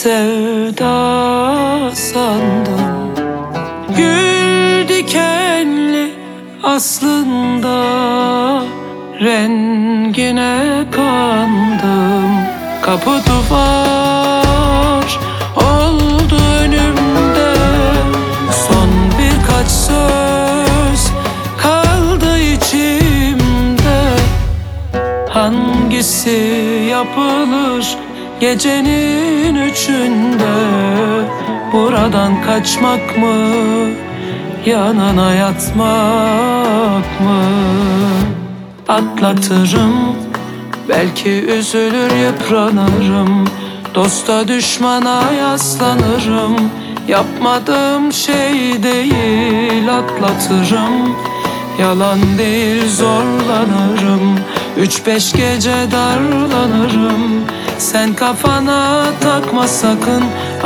sevda sandım. Gül dikenli aslında, rengine kandım. Kapı duvar oldu önümde, son birkaç söz kaldı içimde. Hangisi yapılır gecenin üçünde? Buradan kaçmak mı, yanına yatmak mı? Atlatırım, belki üzülür yıpranırım. Dosta düşmana yaslanırım. Yapmadığım şey değil, atlatırım. Yalan değil, zorlanırım. 3-5 gece darlanırım. Sen kafana takma sakın,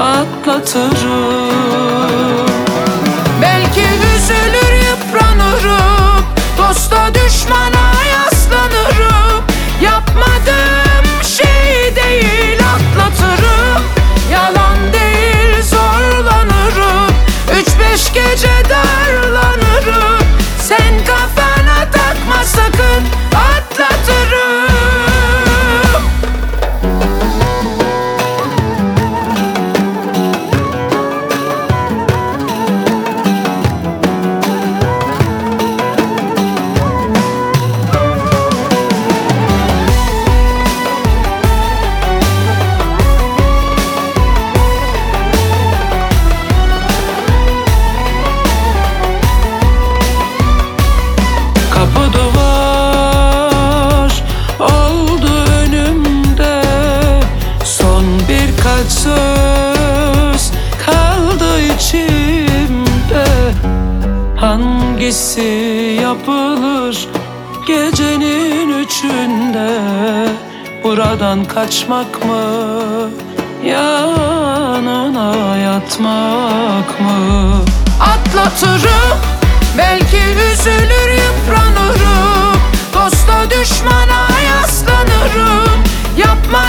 atlatırım. Belki üzülür yıpranırım. Dosta düşmana yaslanırım. Yapmadığım şey değil, atlatırım. Yalan değil, zorlanırım. 3-5 gece darlanırım. Sen kafana takma sakın, atlatırım. Kapı duvar oldu önümde, son birkaç söz kaldı içimde. Hangisi yapılır gecenin üçünde? Buradan kaçmak mı, yanına yatmak mı? Atlatırım, belki üzülür yıpranırım. Dosta düşmana yaslanırım. Yapma